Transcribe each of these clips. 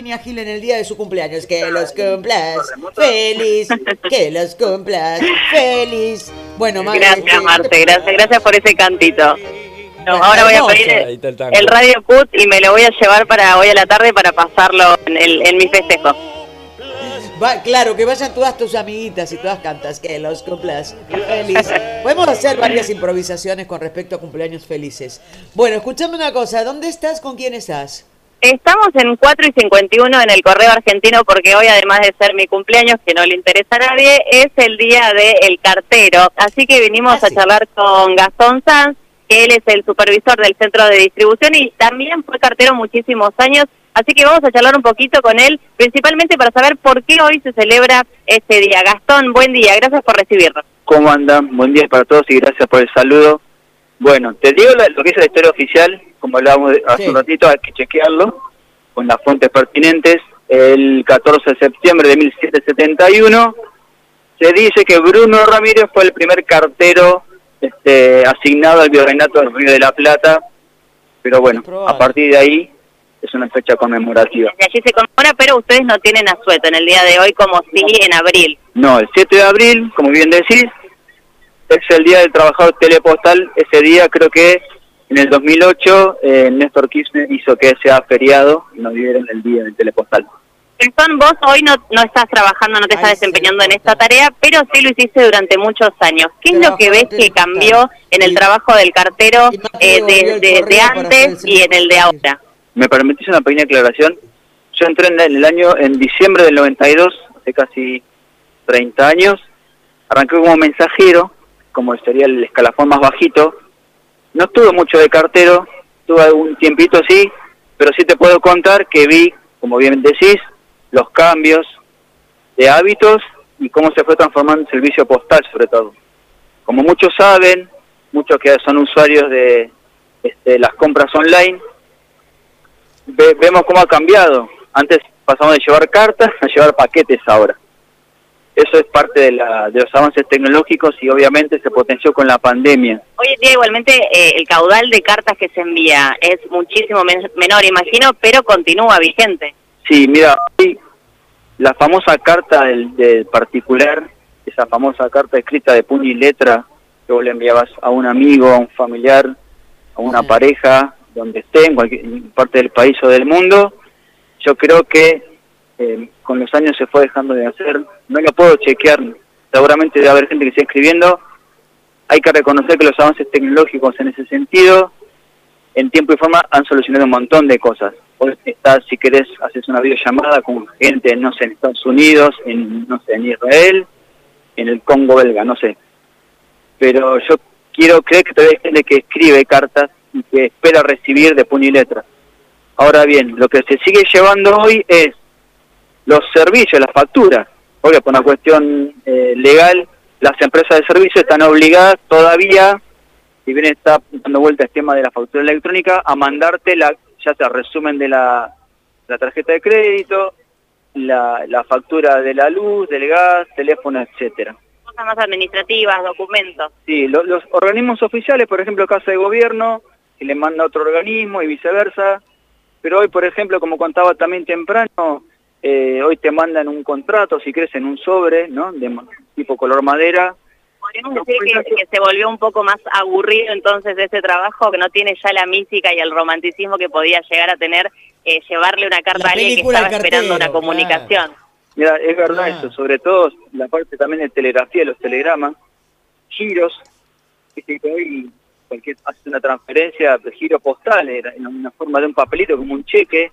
Virginia Gil en el día de su cumpleaños. Que los cumplas feliz, que los cumplas feliz. Bueno, Gracias, Marte, gracias por ese cantito. No, ahora voy a pedir el Radio Put y me lo voy a llevar para hoy a la tarde para pasarlo en mi festejo. Claro, que vayan todas tus amiguitas y todas cantas, que los cumplas feliz. Podemos hacer varias improvisaciones con respecto a cumpleaños felices. Bueno, escuchame una cosa, ¿dónde estás? ¿Con quién estás? Estamos en 4 y 51 en el Correo Argentino porque hoy, además de ser mi cumpleaños, que no le interesa a nadie, es el día del cartero. Así que vinimos a charlar con Gastón Sanz, que él es el supervisor del centro de distribución y también fue cartero muchísimos años. Así que vamos a charlar un poquito con él, principalmente para saber por qué hoy se celebra este día. Gastón, buen día, gracias por recibirnos. ¿Cómo andan? Buen día para todos y gracias por el saludo. Bueno, te digo lo que es la historia oficial, como hablábamos hace un ratito, hay que chequearlo con las fuentes pertinentes. El 14 de septiembre de 1771 se dice que Bruno Ramírez fue el primer cartero asignado al Virreinato del Río de la Plata, pero bueno, a partir de ahí es una fecha conmemorativa. Desde allí se conmemora, pero ustedes no tienen asueto en el día de hoy como sí en abril. No, el 7 de abril, como bien decís, es el Día del Trabajador Telepostal. Ese día creo que en el 2008 Néstor Kirchner hizo que sea feriado y nos dieron el Día del Telepostal. Gastón, vos hoy no estás trabajando, no te estás desempeñando en esta tarea, pero sí lo hiciste durante muchos años. ¿Qué es lo que ves que cambió en el trabajo del cartero de antes y en el de ahora? ¿Me permitís una pequeña aclaración? Yo entré en diciembre del 92, hace casi 30 años, arranqué como mensajero, como sería el escalafón más bajito. No estuve mucho de cartero, tuve un tiempito así, pero sí te puedo contar que vi, como bien decís, los cambios de hábitos y cómo se fue transformando el servicio postal, sobre todo. Como muchos saben, muchos que son usuarios de las compras online, vemos cómo ha cambiado. Antes pasamos de llevar cartas a llevar paquetes ahora. Eso es parte de los avances tecnológicos y obviamente se potenció con la pandemia. Hoy en día igualmente el caudal de cartas que se envía es muchísimo menor, imagino, pero continúa vigente. Sí, mira, hoy la famosa carta del particular, esa famosa carta escrita de puño y letra que vos le enviabas a un amigo, a un familiar, a una pareja, donde esté, en cualquier parte del país o del mundo, yo creo que con los años se fue dejando de hacer. No lo puedo chequear, seguramente debe haber gente que sigue escribiendo. Hay que reconocer que los avances tecnológicos en ese sentido, en tiempo y forma, han solucionado un montón de cosas. Hoy estás, si querés, haces una videollamada con gente, no sé, en Estados Unidos, en Israel, en el Congo belga, no sé. Pero yo quiero creer que todavía hay gente que escribe cartas y que espera recibir de puño y letra. Ahora bien, lo que se sigue llevando hoy es los servicios, las facturas. Obvio, por una cuestión legal, las empresas de servicio están obligadas todavía, si bien está dando vuelta el tema de la factura electrónica, a mandarte ya sea resumen de la tarjeta de crédito, la factura de la luz, del gas, teléfono, etcétera. Cosas más administrativas, documentos. Sí, los organismos oficiales, por ejemplo, Casa de Gobierno, que le manda a otro organismo y viceversa. Pero hoy, por ejemplo, como contaba también temprano, hoy te mandan un contrato, si querés, en un sobre, ¿no? De tipo color madera. Podríamos decir que se volvió un poco más aburrido entonces ese trabajo, que no tiene ya la mística y el romanticismo que podía llegar a tener llevarle una carta a alguien que estaba esperando una comunicación. Mira, es verdad eso, sobre todo la parte también de telegrafía, los telegramas, giros, que hoy hace una transferencia de giro postal, en una forma de un papelito como un cheque.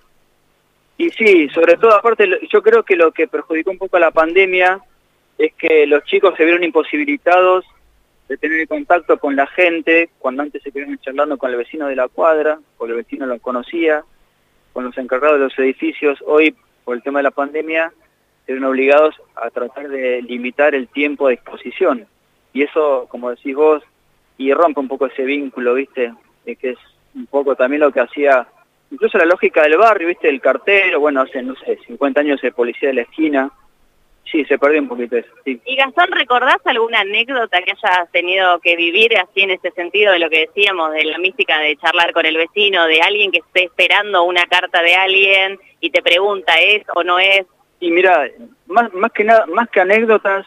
Y sí, sobre todo, aparte, yo creo que lo que perjudicó un poco a la pandemia es que los chicos se vieron imposibilitados de tener contacto con la gente, cuando antes se quedaban charlando con el vecino de la cuadra, porque el vecino lo conocía, con los encargados de los edificios. Hoy, por el tema de la pandemia, se ven obligados a tratar de limitar el tiempo de exposición. Y eso, como decís vos, y rompe un poco ese vínculo, ¿viste? De que es un poco también lo que hacía, incluso la lógica del barrio, ¿viste? El cartero, bueno, hace, no sé, 50 años el policía de la esquina, Sí, se perdió un poquito eso, sí. Y Gastón, ¿recordás alguna anécdota que hayas tenido que vivir así en ese sentido de lo que decíamos, de la mística de charlar con el vecino, de alguien que esté esperando una carta de alguien y te pregunta, ¿es o no es? Y mira, más que nada, más que anécdotas,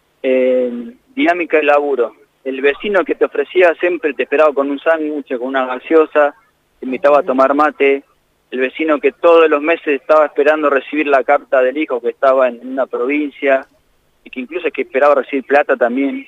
dinámica de laburo. El vecino que te ofrecía siempre te esperaba con un sándwich, con una gaseosa, te invitaba a tomar mate. El vecino que todos los meses estaba esperando recibir la carta del hijo que estaba en una provincia y que incluso es que esperaba recibir plata también.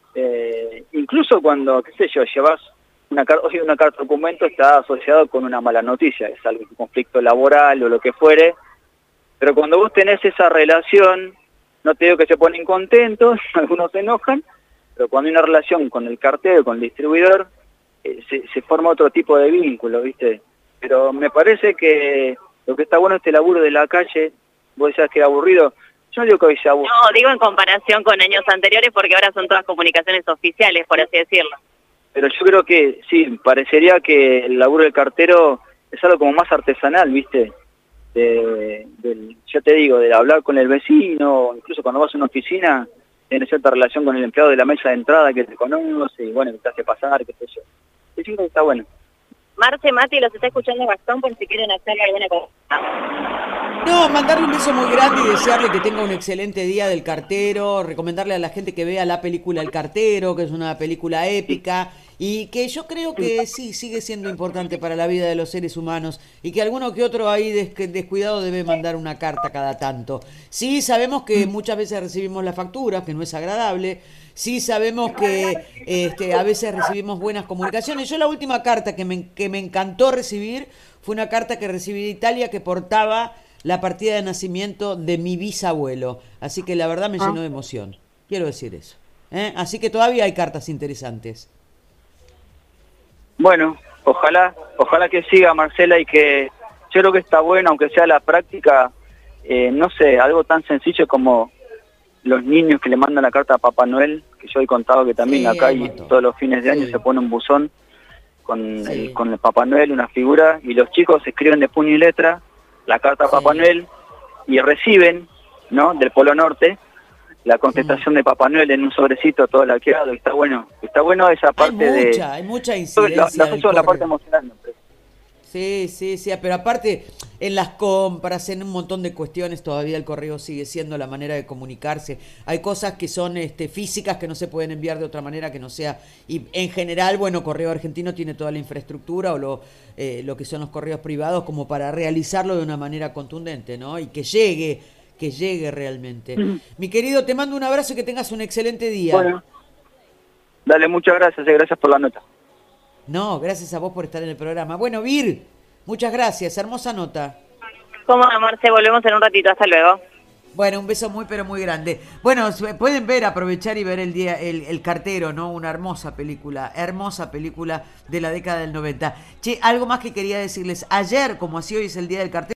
Incluso cuando, qué sé yo, llevas una carta de documento está asociado con una mala noticia, es algo, un conflicto laboral o lo que fuere, pero cuando vos tenés esa relación, no te digo que se ponen contentos, algunos se enojan, pero cuando hay una relación con el cartero, con el distribuidor, se forma otro tipo de vínculo, ¿viste? Pero me parece que lo que está bueno este laburo de la calle, vos decías que era aburrido, yo no digo que hoy sea aburrido. No, digo en comparación con años anteriores porque ahora son todas comunicaciones oficiales, por así decirlo. Pero yo creo que sí, parecería que el laburo del cartero es algo como más artesanal, ¿viste? Yo te digo, de hablar con el vecino, incluso cuando vas a una oficina, tienes cierta relación con el empleado de la mesa de entrada que te conoce y bueno, que te hace pasar, qué sé yo. Yo creo que está bueno. Marce, Mati, los está escuchando Gastón por si quieren hacerle alguna cosa. No, mandarle un beso muy grande y desearle que tenga un excelente día del cartero, recomendarle a la gente que vea la película El Cartero, que es una película épica y que yo creo que sí, sigue siendo importante para la vida de los seres humanos y que alguno que otro ahí descuidado debe mandar una carta cada tanto. Sí, sabemos que muchas veces recibimos las facturas, que no es agradable. Sí, sabemos que a veces recibimos buenas comunicaciones. Yo la última carta que me encantó recibir fue una carta que recibí de Italia que portaba la partida de nacimiento de mi bisabuelo. Así que la verdad me llenó de emoción. Quiero decir eso. Así que todavía hay cartas interesantes. Bueno, ojalá que siga, Marcela, y que yo creo que está bueno, aunque sea la práctica, no sé, algo tan sencillo como los niños que le mandan la carta a Papá Noel, que yo he contado que también acá y todos los fines de año se pone un buzón con el Papá Noel, una figura, y los chicos escriben de puño y letra la carta a Papá Noel y reciben, ¿no?, del Polo Norte, la contestación de Papá Noel en un sobrecito todo laqueado. Y está bueno esa parte hay mucha incidencia. La parte emocional. Sí, pero aparte en las compras, en un montón de cuestiones todavía el correo sigue siendo la manera de comunicarse. Hay cosas que son físicas que no se pueden enviar de otra manera que no sea, y en general, bueno, Correo Argentino tiene toda la infraestructura o lo que son los correos privados como para realizarlo de una manera contundente, ¿no? Y que llegue realmente. Mi querido, te mando un abrazo y que tengas un excelente día. Bueno, dale, muchas gracias, gracias por la nota. No, gracias a vos por estar en el programa. Bueno, Vir, muchas gracias, hermosa nota. ¿Cómo, Marce? Volvemos en un ratito, hasta luego. Bueno, un beso muy, pero muy grande. Bueno, pueden aprovechar y ver el Cartero, ¿no? Una hermosa película de la década del 90. Che, algo más que quería decirles. Ayer, como así hoy es el Día del Cartero,